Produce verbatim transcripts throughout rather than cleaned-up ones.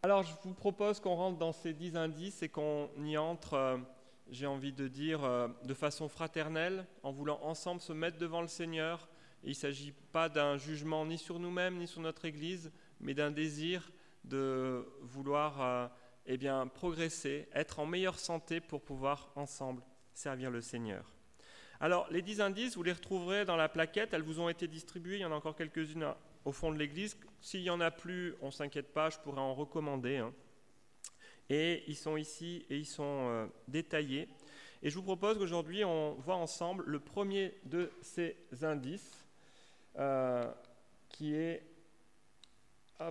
Alors, je vous propose qu'on rentre dans ces dix indices et qu'on y entre, euh, j'ai envie de dire, euh, de façon fraternelle, en voulant ensemble se mettre devant le Seigneur. Et il ne s'agit pas d'un jugement ni sur nous-mêmes, ni sur notre Église, mais d'un désir de vouloir euh, eh bien, progresser, être en meilleure santé pour pouvoir ensemble servir le Seigneur. Alors, les dix indices, vous les retrouverez dans la plaquette, elles vous ont été distribuées, il y en a encore quelques-unes au fond de l'église. S'il n'y en a plus, on ne s'inquiète pas, je pourrais en recommander. Hein. Et ils sont ici et ils sont euh, détaillés. Et je vous propose qu'aujourd'hui, on voit ensemble le premier de ces indices, euh, qui est hop,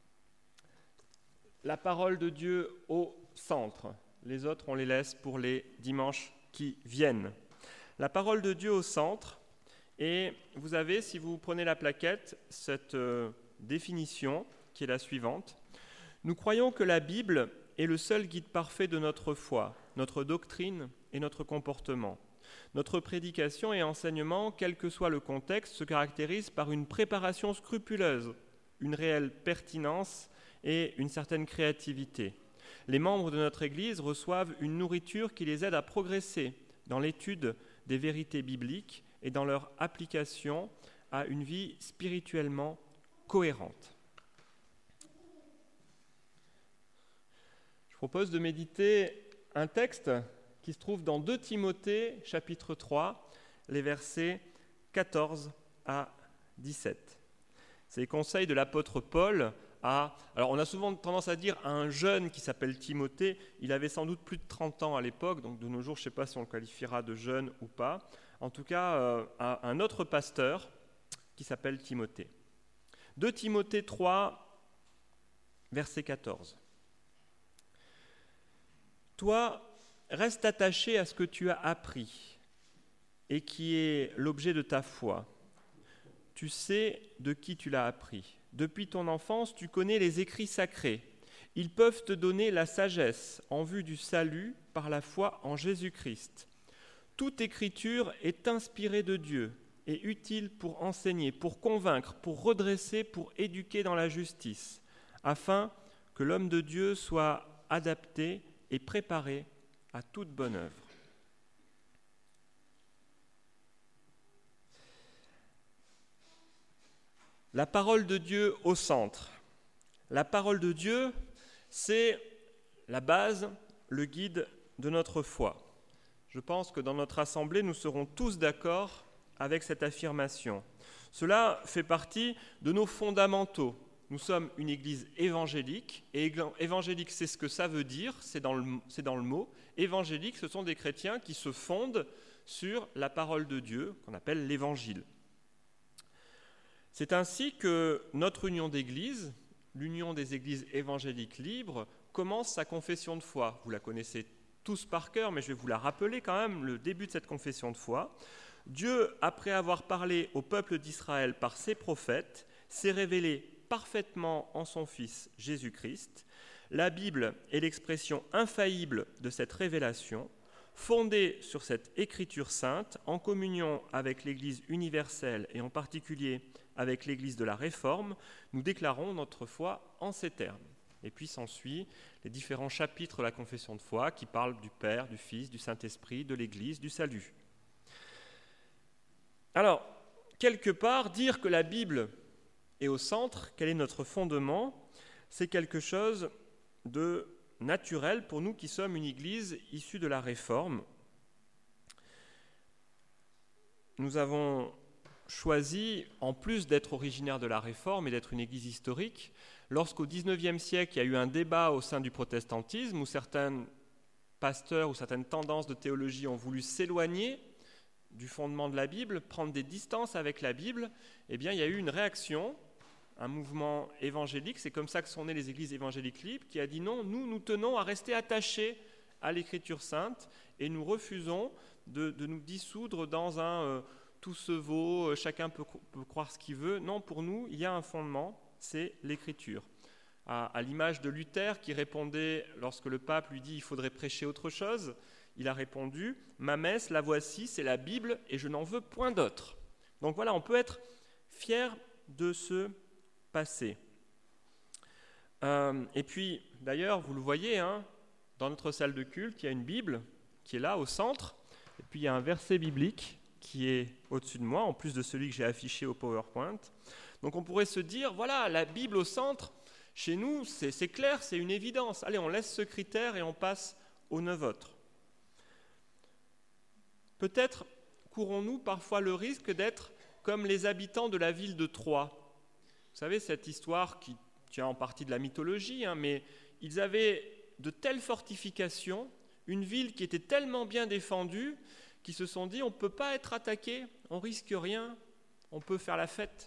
la parole de Dieu au centre. Les autres, on les laisse pour les dimanches qui viennent. La parole de Dieu au centre, et vous avez, si vous prenez la plaquette, cette euh, définition qui est la suivante. Nous croyons que la Bible est le seul guide parfait de notre foi, notre doctrine et notre comportement. Notre prédication et enseignement, quel que soit le contexte, se caractérisent par une préparation scrupuleuse, une réelle pertinence et une certaine créativité. Les membres de notre Église reçoivent une nourriture qui les aide à progresser dans l'étude des vérités bibliques et dans leur application à une vie spirituellement cohérente. Je propose de méditer un texte qui se trouve dans deux Timothée, chapitre trois, les versets quatorze à dix-sept. C'est les conseils de l'apôtre Paul à... Alors on a souvent tendance à dire à un jeune qui s'appelle Timothée, il avait sans doute plus de trente ans à l'époque, donc de nos jours je ne sais pas si on le qualifiera de jeune ou pas, en tout cas euh, à un autre pasteur qui s'appelle Timothée. deux Timothée trois, verset quatorze. Toi, reste attaché à ce que tu as appris et qui est l'objet de ta foi. Tu sais de qui tu l'as appris. Depuis ton enfance, tu connais les écrits sacrés. Ils peuvent te donner la sagesse en vue du salut par la foi en Jésus-Christ. Toute écriture est inspirée de Dieu et utile pour enseigner, pour convaincre, pour redresser, pour éduquer dans la justice, afin que l'homme de Dieu soit adapté et préparé à toute bonne œuvre. La parole de Dieu au centre. La parole de Dieu, c'est la base, le guide de notre foi. Je pense que dans notre assemblée, nous serons tous d'accord avec cette affirmation. Cela fait partie de nos fondamentaux. Nous sommes une église évangélique, et évangélique, c'est ce que ça veut dire, c'est dans le, c'est dans le mot. Évangélique, ce sont des chrétiens qui se fondent sur la parole de Dieu, qu'on appelle l'évangile. C'est ainsi que notre union d'église, l'union des églises évangéliques libres, commence sa confession de foi. Vous la connaissez tous par cœur, mais je vais vous la rappeler quand même, le début de cette confession de foi. Dieu, après avoir parlé au peuple d'Israël par ses prophètes, s'est révélé parfaitement en son Fils Jésus-Christ. La Bible est l'expression infaillible de cette révélation, fondée sur cette écriture sainte, en communion avec l'Église universelle et en particulier avec l'Église de la Réforme, nous déclarons notre foi en ces termes. Et puis s'ensuit les différents chapitres de la confession de foi qui parlent du Père, du Fils, du Saint-Esprit, de l'Église, du salut. Alors, quelque part, dire que la Bible est au centre, quel est notre fondement, c'est quelque chose de naturel pour nous qui sommes une Église issue de la Réforme. Nous avons choisi, en plus d'être originaire de la Réforme et d'être une Église historique, lorsqu'au dix-neuvième siècle, il y a eu un débat au sein du protestantisme où certains pasteurs ou certaines tendances de théologie ont voulu s'éloigner du fondement de la Bible, prendre des distances avec la Bible, eh bien, il y a eu une réaction, un mouvement évangélique, c'est comme ça que sont nées les églises évangéliques libres, qui a dit non, nous, nous tenons à rester attachés à l'Écriture sainte et nous refusons de, de nous dissoudre dans un euh, tout se vaut, chacun peut, peut croire ce qu'il veut. Non, pour nous, il y a un fondement, c'est l'Écriture. À, à l'image de Luther qui répondait, lorsque le pape lui dit « il faudrait prêcher autre chose », il a répondu « ma messe, la voici, c'est la Bible et je n'en veux point d'autre ». Donc voilà, on peut être fier de ce passé. Euh, et puis, d'ailleurs, vous le voyez, hein, dans notre salle de culte, il y a une Bible qui est là, au centre, et puis il y a un verset biblique qui est au-dessus de moi, en plus de celui que j'ai affiché au PowerPoint. Donc on pourrait se dire, voilà, la Bible au centre, chez nous, c'est, c'est clair, c'est une évidence. Allez, on laisse ce critère et on passe aux neuf autres. Peut-être courons-nous parfois le risque d'être comme les habitants de la ville de Troie. Vous savez, cette histoire qui tient en partie de la mythologie, hein, mais ils avaient de telles fortifications, une ville qui était tellement bien défendue, qu'ils se sont dit, on ne peut pas être attaqué, on ne risque rien, on peut faire la fête.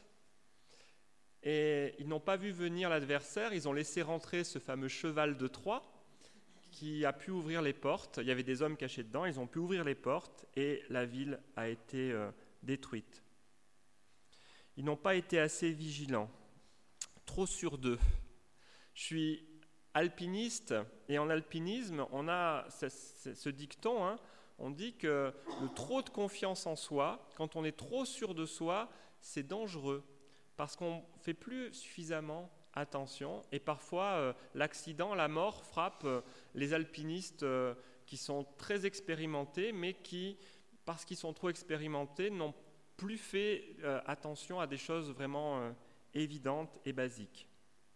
Et ils n'ont pas vu venir l'adversaire, ils ont laissé rentrer ce fameux cheval de Troie qui a pu ouvrir les portes. Il y avait des hommes cachés dedans, ils ont pu ouvrir les portes et la ville a été euh, détruite. Ils n'ont pas été assez vigilants, trop sûrs d'eux. Je suis alpiniste et en alpinisme, on a ce, ce, ce dicton, hein, on dit que le trop de confiance en soi, quand on est trop sûr de soi, c'est dangereux. Parce qu'on ne fait plus suffisamment attention et parfois euh, l'accident, la mort frappe euh, les alpinistes euh, qui sont très expérimentés mais qui, parce qu'ils sont trop expérimentés, n'ont plus fait euh, attention à des choses vraiment euh, évidentes et basiques.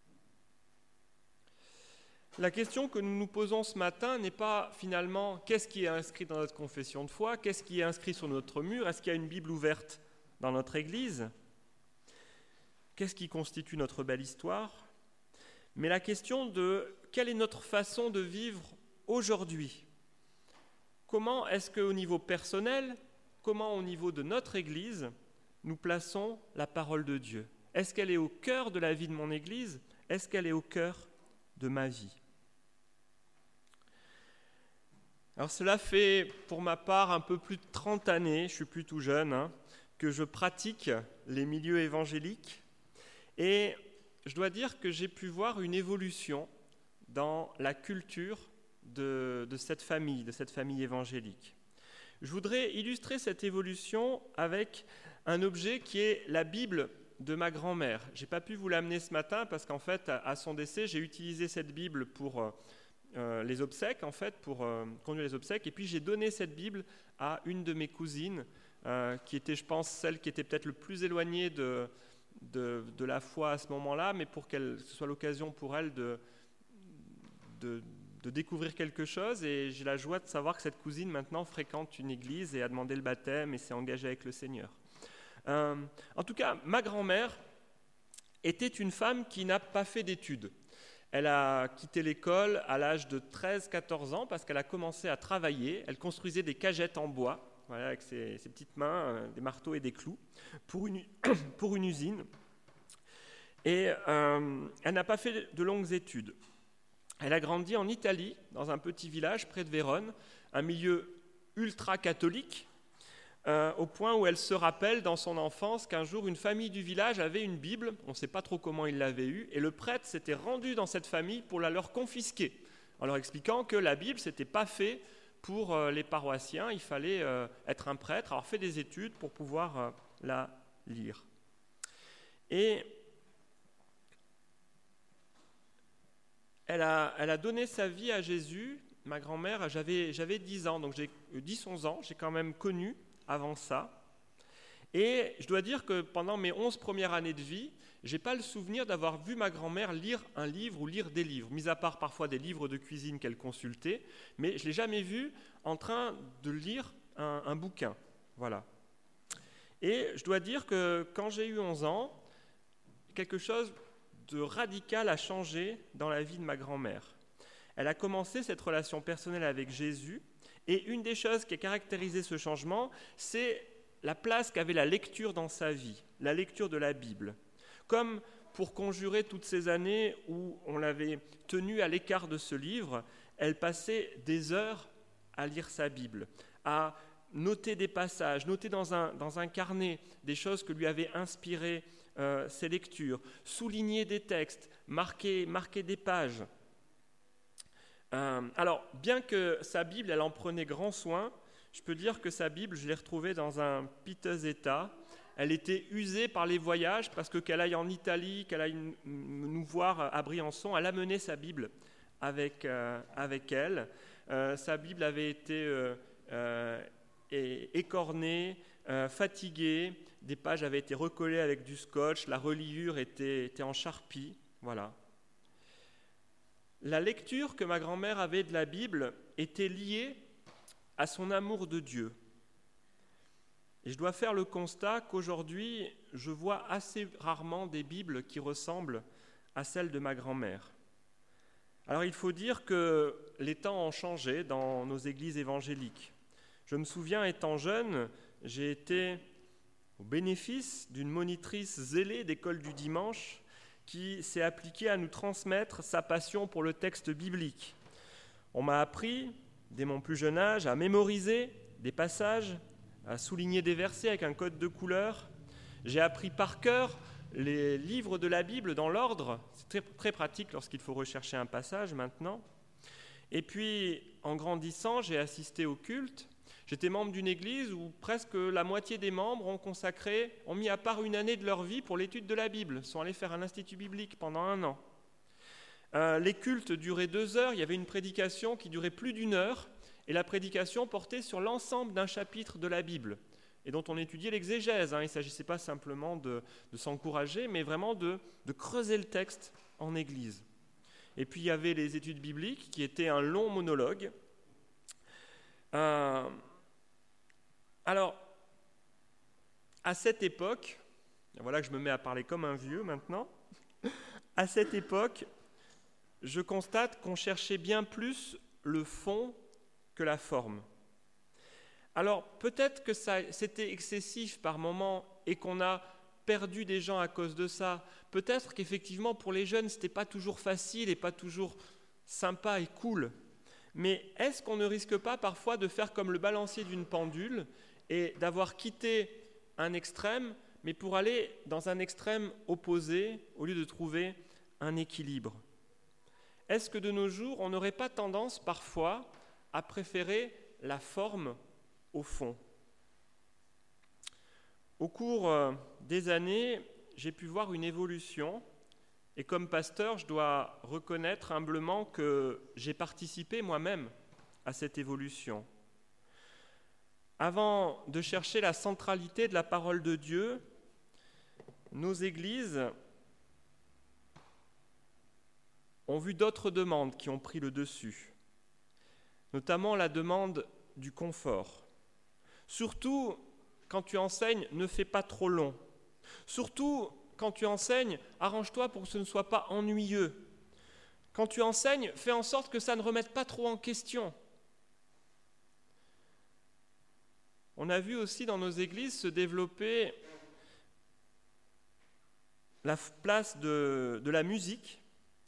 La question que nous nous posons ce matin n'est pas finalement qu'est-ce qui est inscrit dans notre confession de foi, qu'est-ce qui est inscrit sur notre mur, est-ce qu'il y a une Bible ouverte dans notre église ? Qu'est-ce qui constitue notre belle histoire ? Mais la question de quelle est notre façon de vivre aujourd'hui ? Comment est-ce qu'au niveau personnel, comment au niveau de notre Église, nous plaçons la parole de Dieu ? Est-ce qu'elle est au cœur de la vie de mon Église ? Est-ce qu'elle est au cœur de ma vie ? Alors cela fait pour ma part un peu plus de trente années, je suis plus tout jeune, hein, que je pratique les milieux évangéliques. Et je dois dire que j'ai pu voir une évolution dans la culture de, de cette famille, de cette famille évangélique. Je voudrais illustrer cette évolution avec un objet qui est la Bible de ma grand-mère. Je n'ai pas pu vous l'amener ce matin parce qu'en fait, à son décès, j'ai utilisé cette Bible pour euh, les obsèques, en fait, pour euh, conduire les obsèques. Et puis j'ai donné cette Bible à une de mes cousines, euh, qui était, je pense, celle qui était peut-être le plus éloignée de... De, de la foi à ce moment-là, mais pour que ce soit l'occasion pour elle de, de, de découvrir quelque chose. Et j'ai la joie de savoir que cette cousine maintenant fréquente une église et a demandé le baptême et s'est engagée avec le Seigneur. Euh, en tout cas, ma grand-mère était une femme qui n'a pas fait d'études. Elle a quitté l'école à l'âge de treize à quatorze ans parce qu'elle a commencé à travailler. Elle construisait des cagettes en bois, voilà, avec ses, ses petites mains, euh, des marteaux et des clous, pour une, pour une usine. Et euh, elle n'a pas fait de longues études. Elle a grandi en Italie, dans un petit village près de Vérone, un milieu ultra-catholique, euh, au point où elle se rappelle dans son enfance qu'un jour, une famille du village avait une Bible, on ne sait pas trop comment ils l'avaient eue, et le prêtre s'était rendu dans cette famille pour la leur confisquer, en leur expliquant que la Bible, ce n'était pas fait pour euh, les paroissiens, il fallait euh, être un prêtre, avoir fait des études pour pouvoir euh, la lire. Et elle a, elle a donné sa vie à Jésus, ma grand-mère, j'avais, j'avais dix ans, donc j'ai dix à onze ans, j'ai quand même connu avant ça. Et je dois dire que pendant mes onze premières années de vie, je n'ai pas le souvenir d'avoir vu ma grand-mère lire un livre ou lire des livres, mis à part parfois des livres de cuisine qu'elle consultait, mais je ne l'ai jamais vue en train de lire un, un bouquin. Voilà. Et je dois dire que quand j'ai eu onze ans, quelque chose de radical a changé dans la vie de ma grand-mère. Elle a commencé cette relation personnelle avec Jésus, et une des choses qui a caractérisé ce changement, c'est la place qu'avait la lecture dans sa vie, la lecture de la Bible. Comme pour conjurer toutes ces années où on l'avait tenue à l'écart de ce livre, elle passait des heures à lire sa Bible, à noter des passages, noter dans un, dans un carnet des choses que lui avaient inspiré euh, ses lectures, souligner des textes, marquer, marquer des pages. Euh, alors, bien que sa Bible, elle en prenait grand soin, je peux dire que sa Bible, je l'ai retrouvée dans un piteux état. elle était usée par les voyages, parce que qu'elle aille en Italie, qu'elle aille nous voir à Briançon, elle amenait sa Bible avec, euh, avec elle. Euh, sa Bible avait été euh, euh, écornée, euh, fatiguée, des pages avaient été recollées avec du scotch, la reliure était, était en charpie, voilà. La lecture que ma grand-mère avait de la Bible était liée à son amour de Dieu. Et je dois faire le constat qu'aujourd'hui, je vois assez rarement des Bibles qui ressemblent à celles de ma grand-mère. Alors il faut dire que les temps ont changé dans nos églises évangéliques. Je me souviens, étant jeune, j'ai été au bénéfice d'une monitrice zélée d'école du dimanche qui s'est appliquée à nous transmettre sa passion pour le texte biblique. On m'a appris, dès mon plus jeune âge, à mémoriser des passages, à souligner des versets avec un code de couleur. J'ai appris par cœur les livres de la Bible dans l'ordre. C'est très, très pratique lorsqu'il faut rechercher un passage maintenant. Et puis, en grandissant, j'ai assisté au culte. J'étais membre d'une église où presque la moitié des membres ont consacré, ont mis à part une année de leur vie pour l'étude de la Bible, sont allés faire un institut biblique pendant un an. Euh, les cultes duraient deux heures, il y avait une prédication qui durait plus d'une heure, et la prédication portait sur l'ensemble d'un chapitre de la Bible, et dont on étudiait l'exégèse. Hein. Il ne s'agissait pas simplement de, de s'encourager, mais vraiment de, de creuser le texte en église. Et puis il y avait les études bibliques, qui étaient un long monologue. Euh, alors, à cette époque, voilà que je me mets à parler comme un vieux maintenant, à cette époque, je constate qu'on cherchait bien plus le fond que la forme. Alors, peut-être que ça, c'était excessif par moments et qu'on a perdu des gens à cause de ça. Peut-être qu'effectivement, pour les jeunes, ce n'était pas toujours facile et pas toujours sympa et cool. Mais est-ce qu'on ne risque pas parfois de faire comme le balancier d'une pendule et d'avoir quitté un extrême, mais pour aller dans un extrême opposé, au lieu de trouver un équilibre ? Est-ce que de nos jours, on n'aurait pas tendance parfois à préférer la forme au fond ? Au cours des années, j'ai pu voir une évolution, et comme pasteur, je dois reconnaître humblement que j'ai participé moi-même à cette évolution. Avant de chercher la centralité de la parole de Dieu, nos églises ont vu d'autres demandes qui ont pris le dessus, notamment la demande du confort. Surtout, quand tu enseignes, ne fais pas trop long. Surtout, quand tu enseignes, arrange-toi pour que ce ne soit pas ennuyeux. Quand tu enseignes, fais en sorte que ça ne remette pas trop en question. On a vu aussi dans nos églises se développer la place de, de la musique.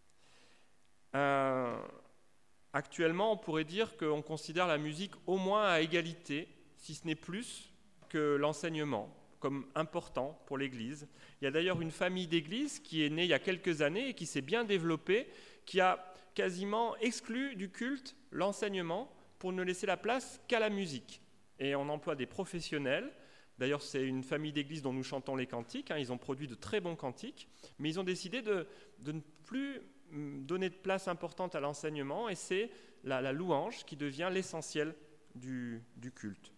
Euh, actuellement, on pourrait dire qu'on considère la musique au moins à égalité, si ce n'est plus que l'enseignement, comme important pour l'Église. Il y a d'ailleurs une famille d'églises qui est née il y a quelques années et qui s'est bien développée, qui a quasiment exclu du culte l'enseignement pour ne laisser la place qu'à la musique. Et on emploie des professionnels. D'ailleurs, c'est une famille d'églises dont nous chantons les cantiques. Hein, ils ont produit de très bons cantiques, mais ils ont décidé de, de ne plus donner de place importante à l'enseignement, et c'est la, la louange qui devient l'essentiel du, du culte.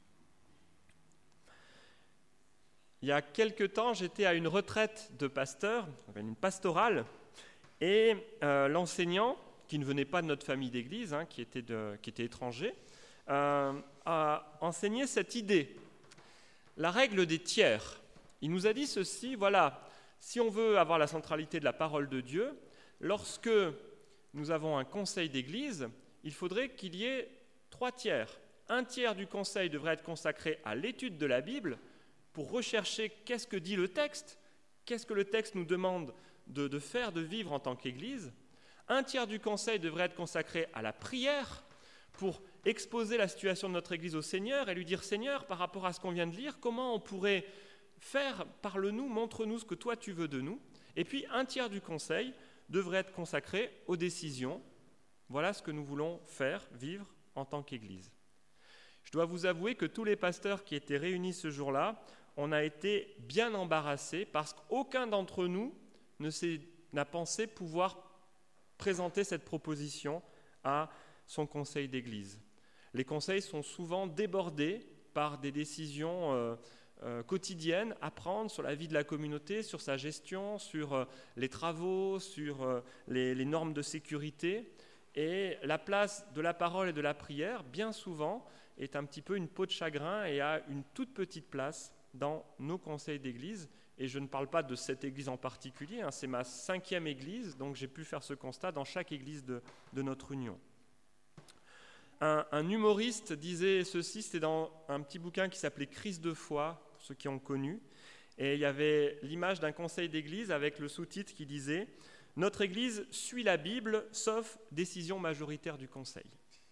Il y a quelque temps, j'étais à une retraite de pasteur, une pastorale, et euh, l'enseignant, qui ne venait pas de notre famille d'église, hein, qui, était de, qui était étranger, euh, a enseigné cette idée, la règle des tiers. Il nous a dit ceci, voilà, si on veut avoir la centralité de la parole de Dieu, lorsque nous avons un conseil d'église, il faudrait qu'il y ait trois tiers. Un tiers du conseil devrait être consacré à l'étude de la Bible, pour rechercher qu'est-ce que dit le texte, qu'est-ce que le texte nous demande de, de faire, de vivre en tant qu'Église. Un tiers du conseil devrait être consacré à la prière, pour exposer la situation de notre Église au Seigneur et lui dire « Seigneur, par rapport à ce qu'on vient de lire, comment on pourrait faire, parle-nous, montre-nous ce que toi tu veux de nous ?» Et puis un tiers du conseil devrait être consacré aux décisions. Voilà ce que nous voulons faire, vivre en tant qu'Église. Je dois vous avouer que tous les pasteurs qui étaient réunis ce jour-là on a été bien embarrassés parce qu'aucun d'entre nous ne s'est, n'a pensé pouvoir présenter cette proposition à son conseil d'église. Les conseils sont souvent débordés par des décisions euh, euh, quotidiennes à prendre sur la vie de la communauté, sur sa gestion, sur euh, les travaux, sur euh, les, les normes de sécurité. Et la place de la parole et de la prière, bien souvent, est un petit peu une peau de chagrin et a une toute petite place dans nos conseils d'église. Et je ne parle pas de cette église en particulier, hein, c'est ma cinquième église, donc j'ai pu faire ce constat dans chaque église de, de notre union. Un, un humoriste disait ceci, c'était dans un petit bouquin qui s'appelait « Crise de foi », pour ceux qui ont connu, et il y avait l'image d'un conseil d'église avec le sous-titre qui disait « Notre église suit la Bible, sauf décision majoritaire du conseil ».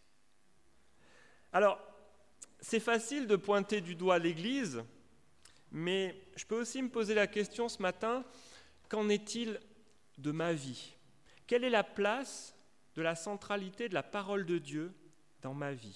Alors, c'est facile de pointer du doigt l'église, mais je peux aussi me poser la question ce matin, qu'en est-il de ma vie ? Quelle est la place de la centralité de la parole de Dieu dans ma vie ?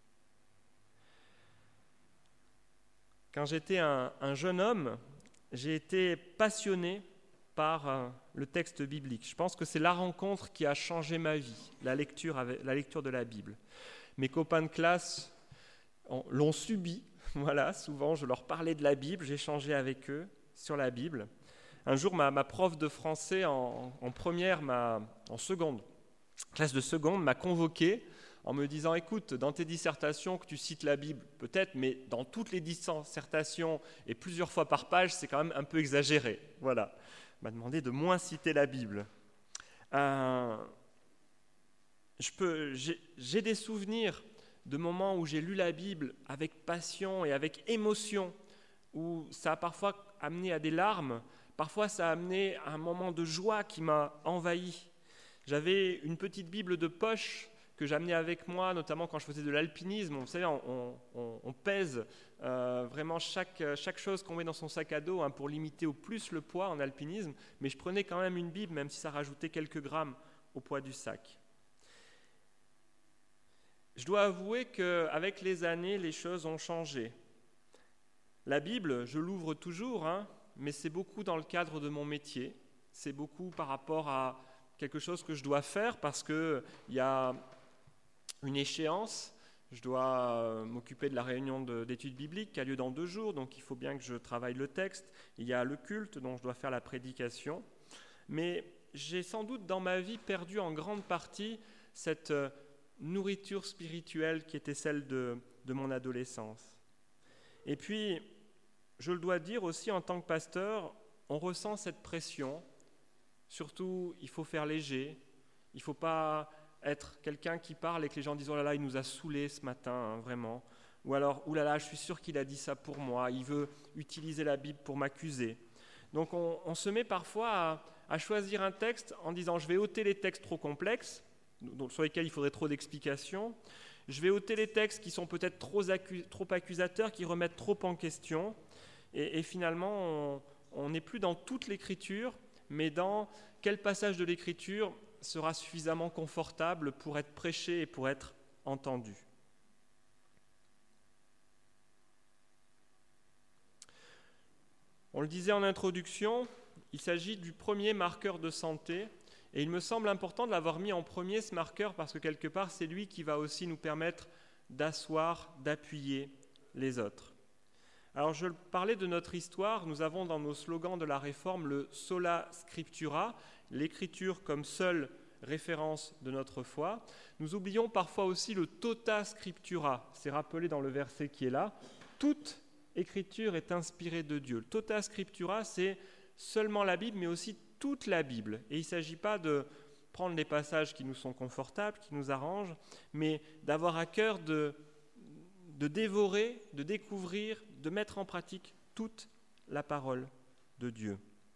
Quand j'étais un, un jeune homme, j'ai été passionné par euh, le texte biblique. Je pense que c'est la rencontre qui a changé ma vie, la lecture, avec, la lecture de la Bible. Mes copains de classe on, l'ont subi. Voilà, souvent je leur parlais de la Bible, j'échangeais avec eux sur la Bible. Un jour, ma, ma prof de français en, en première, ma, en seconde, classe de seconde, m'a convoqué en me disant « Écoute, dans tes dissertations que tu cites la Bible, peut-être, mais dans toutes les dissertations et plusieurs fois par page, c'est quand même un peu exagéré. » Voilà, elle m'a demandé de moins citer la Bible. Euh, je peux, j'ai, j'ai des souvenirs de moments où j'ai lu la Bible avec passion et avec émotion, où ça a parfois amené à des larmes, parfois ça a amené à un moment de joie qui m'a envahi. J'avais une petite Bible de poche que j'amenais avec moi, notamment quand je faisais de l'alpinisme. Vous savez, on, on, on pèse euh, vraiment chaque, chaque chose qu'on met dans son sac à dos hein, pour limiter au plus le poids en alpinisme, mais je prenais quand même une Bible, même si ça rajoutait quelques grammes au poids du sac. Je dois avouer qu'avec les années, les choses ont changé. La Bible, je l'ouvre toujours, hein, mais c'est beaucoup dans le cadre de mon métier. C'est beaucoup par rapport à quelque chose que je dois faire parce qu'il y a une échéance. Je dois m'occuper de la réunion de, d'études bibliques qui a lieu dans deux jours, donc il faut bien que je travaille le texte. Il y a le culte dont je dois faire la prédication. Mais j'ai sans doute dans ma vie perdu en grande partie cette nourriture spirituelle qui était celle de, de mon adolescence. Et puis, je le dois dire aussi en tant que pasteur, on ressent cette pression. Surtout, il faut faire léger. Il ne faut pas être quelqu'un qui parle et que les gens disent « Oh là là, il nous a saoulés ce matin, hein, vraiment ». Ou alors « Oh là là, je suis sûr qu'il a dit ça pour moi. Il veut utiliser la Bible pour m'accuser ». Donc, on, on se met parfois à, à choisir un texte en disant « Je vais ôter les textes trop complexes ». Donc, sur lesquels il faudrait trop d'explications. Je vais ôter les textes qui sont peut-être trop, accu- trop accusateurs, qui remettent trop en question. Et, et finalement, on n'est plus dans toute l'écriture, mais dans quel passage de l'écriture sera suffisamment confortable pour être prêché et pour être entendu. On le disait en introduction, il s'agit du premier marqueur de santé. Et il me semble important de l'avoir mis en premier, ce marqueur, parce que quelque part, c'est lui qui va aussi nous permettre d'asseoir, d'appuyer les autres. Alors, je parlais de notre histoire. Nous avons dans nos slogans de la Réforme le « sola scriptura », l'écriture comme seule référence de notre foi. Nous oublions parfois aussi le « tota scriptura », c'est rappelé dans le verset qui est là. Toute écriture est inspirée de Dieu. Le « tota scriptura », c'est seulement la Bible, mais aussi toute la Bible. Et il ne s'agit pas de prendre les passages qui nous sont confortables, qui nous arrangent, mais d'avoir à cœur de, de dévorer, de découvrir, de mettre en pratique toute la parole de Dieu.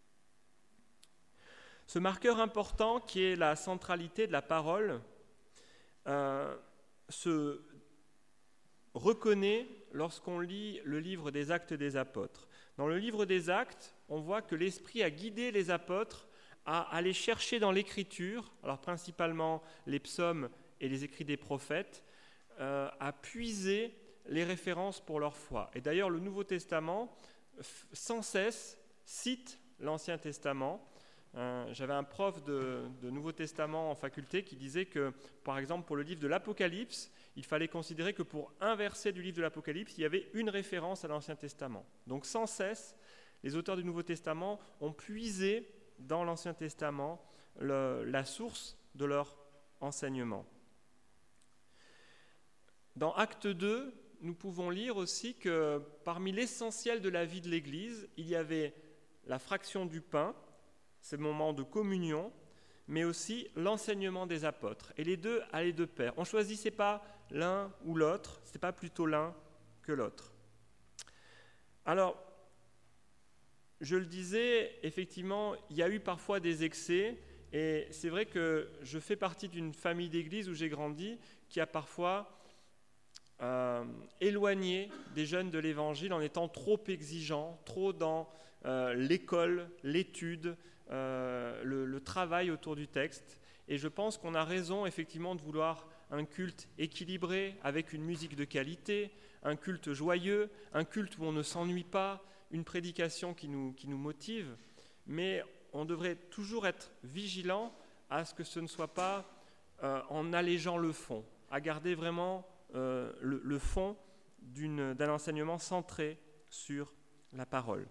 Ce marqueur important qui est la centralité de la parole euh, se reconnaît lorsqu'on lit le livre des Actes des Apôtres. Dans le livre des Actes, on voit que l'Esprit a guidé les apôtres à aller chercher dans l'Écriture, alors principalement les psaumes et les écrits des prophètes, euh, à puiser les références pour leur foi. Et d'ailleurs, le Nouveau Testament f- sans cesse cite l'Ancien Testament. Euh, j'avais un prof de, de Nouveau Testament en faculté qui disait que, par exemple, pour le livre de l'Apocalypse, il fallait considérer que pour un verset du livre de l'Apocalypse, il y avait une référence à l'Ancien Testament. Donc sans cesse, les auteurs du Nouveau Testament ont puisé dans l'Ancien Testament le, la source de leur enseignement. Dans Acte deux, nous pouvons lire aussi que parmi l'essentiel de la vie de l'Église, il y avait la fraction du pain, ces moments de communion, mais aussi l'enseignement des apôtres. Et les deux allaient de pair. On ne choisissait pas l'un ou l'autre, ce n'était pas plutôt l'un que l'autre. Alors, je le disais, effectivement, il y a eu parfois des excès, et c'est vrai que je fais partie d'une famille d'église où j'ai grandi, qui a parfois euh, éloigné des jeunes de l'Évangile en étant trop exigeants, trop dans euh, l'école, l'étude, euh, le, le travail autour du texte. Et je pense qu'on a raison, effectivement, de vouloir un culte équilibré, avec une musique de qualité, un culte joyeux, un culte où on ne s'ennuie pas, une prédication qui nous, qui nous motive, mais on devrait toujours être vigilant à ce que ce ne soit pas euh, en allégeant le fond, à garder vraiment euh, le, le fond d'une, d'un enseignement centré sur la parole.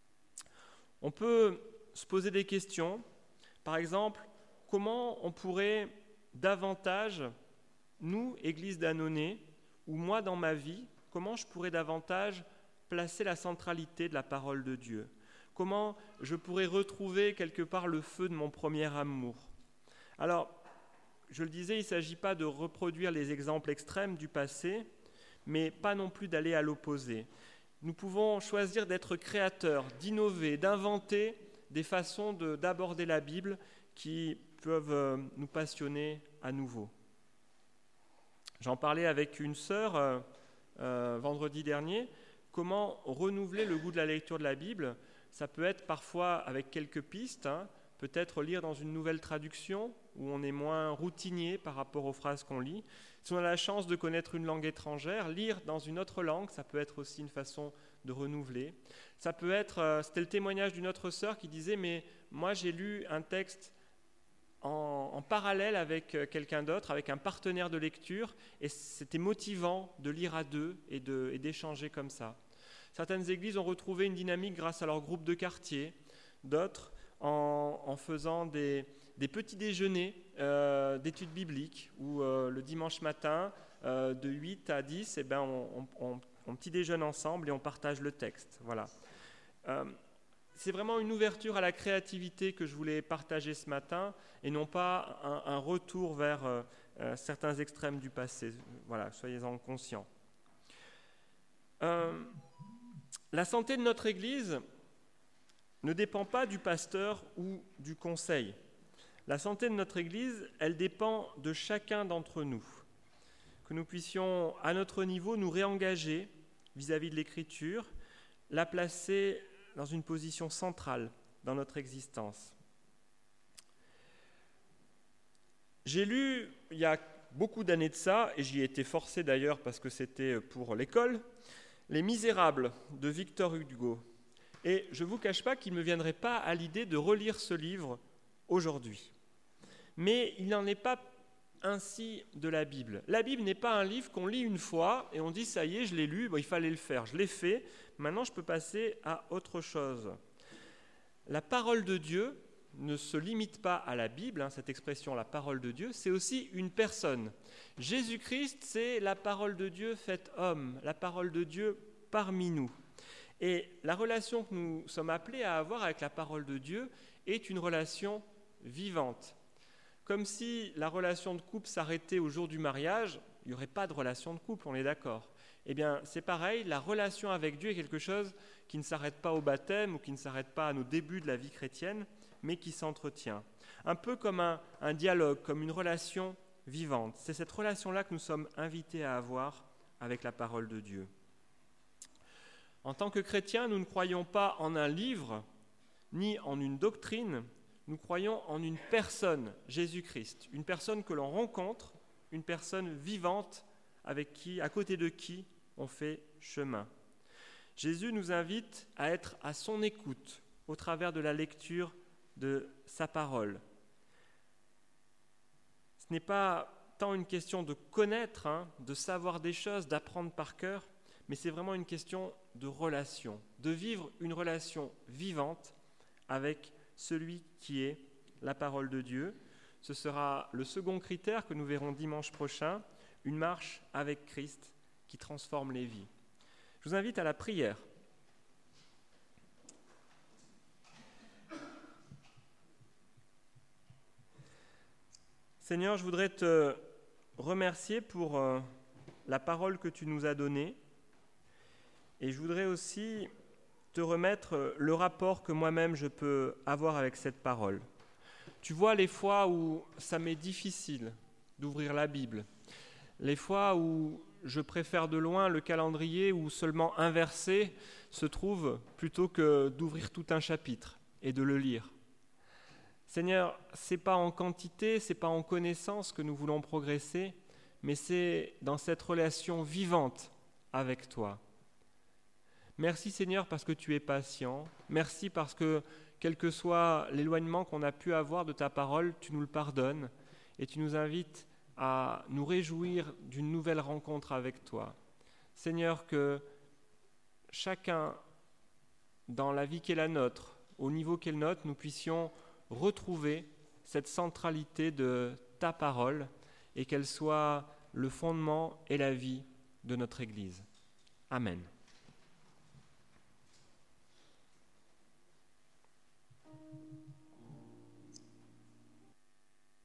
On peut se poser des questions, par exemple, comment on pourrait davantage, nous, Église d'Annonay, ou moi dans ma vie, comment je pourrais davantage placer la centralité de la parole de Dieu? Comment je pourrais retrouver quelque part le feu de mon premier amour? Alors, je le disais, il ne s'agit pas de reproduire les exemples extrêmes du passé, mais pas non plus d'aller à l'opposé. Nous pouvons choisir d'être créateurs, d'innover, d'inventer des façons de, d'aborder la Bible qui peuvent euh, nous passionner à nouveau. J'en parlais avec une sœur euh, euh, vendredi dernier. Comment renouveler le goût de la lecture de la Bible? Ça peut être parfois avec quelques pistes, hein, peut-être lire dans une nouvelle traduction où on est moins routinier par rapport aux phrases qu'on lit. Si on a la chance de connaître une langue étrangère, lire dans une autre langue, ça peut être aussi une façon de renouveler. Ça peut être, euh, c'était le témoignage d'une autre sœur qui disait « mais moi j'ai lu un texte en, en parallèle avec quelqu'un d'autre, avec un partenaire de lecture, et c'était motivant de lire à deux et, de, et d'échanger comme ça. » Certaines églises ont retrouvé une dynamique grâce à leur groupe de quartier, d'autres en, en faisant des, des petits déjeuners euh, d'études bibliques, où euh, le dimanche matin, euh, de huit à dix, eh ben, on, on, on petit déjeune ensemble et on partage le texte. Voilà. Euh, c'est vraiment une ouverture à la créativité que je voulais partager ce matin, et non pas un, un retour vers euh, euh, certains extrêmes du passé. Voilà, soyez-en conscients. Euh, La santé de notre Église ne dépend pas du pasteur ou du conseil. La santé de notre Église, elle dépend de chacun d'entre nous. Que nous puissions, à notre niveau, nous réengager vis-à-vis de l'Écriture, la placer dans une position centrale dans notre existence. J'ai lu, il y a beaucoup d'années de ça, et j'y ai été forcé d'ailleurs parce que c'était pour l'école, Les Misérables de Victor Hugo. Et je ne vous cache pas qu'il ne me viendrait pas à l'idée de relire ce livre aujourd'hui. Mais il n'en est pas ainsi de la Bible. La Bible n'est pas un livre qu'on lit une fois et on dit « ça y est, je l'ai lu, bon, il fallait le faire, je l'ai fait, maintenant je peux passer à autre chose ». La parole de Dieu ne se limite pas à la Bible, hein, cette expression « la parole de Dieu », c'est aussi une personne. Jésus-Christ, c'est la parole de Dieu faite homme, la parole de Dieu parmi nous. Et la relation que nous sommes appelés à avoir avec la parole de Dieu est une relation vivante. Comme si la relation de couple s'arrêtait au jour du mariage, il n'y aurait pas de relation de couple, on est d'accord. Eh bien, c'est pareil, la relation avec Dieu est quelque chose qui ne s'arrête pas au baptême ou qui ne s'arrête pas à nos débuts de la vie chrétienne, mais qui s'entretient. Un peu comme un, un dialogue, comme une relation vivante. C'est cette relation-là que nous sommes invités à avoir avec la parole de Dieu. En tant que chrétiens, nous ne croyons pas en un livre, ni en une doctrine, nous croyons en une personne, Jésus-Christ, une personne que l'on rencontre, une personne vivante avec qui, à côté de qui on fait chemin. Jésus nous invite à être à son écoute au travers de la lecture de sa parole. Ce n'est pas tant une question de connaître, hein, de savoir des choses, d'apprendre par cœur, mais c'est vraiment une question de relation, de vivre une relation vivante avec celui qui est la parole de Dieu. Ce sera le second critère que nous verrons dimanche prochain, une marche avec Christ qui transforme les vies. Je vous invite à la prière. Seigneur, je voudrais te remercier pour euh, la parole que tu nous as donnée et je voudrais aussi te remettre le rapport que moi-même je peux avoir avec cette parole. Tu vois les fois où ça m'est difficile d'ouvrir la Bible, les fois où je préfère de loin le calendrier où seulement un verset se trouve plutôt que d'ouvrir tout un chapitre et de le lire. Seigneur, ce n'est pas en quantité, ce n'est pas en connaissance que nous voulons progresser, mais c'est dans cette relation vivante avec toi. Merci Seigneur parce que tu es patient. Merci parce que, quel que soit l'éloignement qu'on a pu avoir de ta parole, tu nous le pardonnes et tu nous invites à nous réjouir d'une nouvelle rencontre avec toi. Seigneur, que chacun, dans la vie qui est la nôtre, au niveau qui est le nôtre, nous puissions retrouver cette centralité de ta parole et qu'elle soit le fondement et la vie de notre Église. Amen.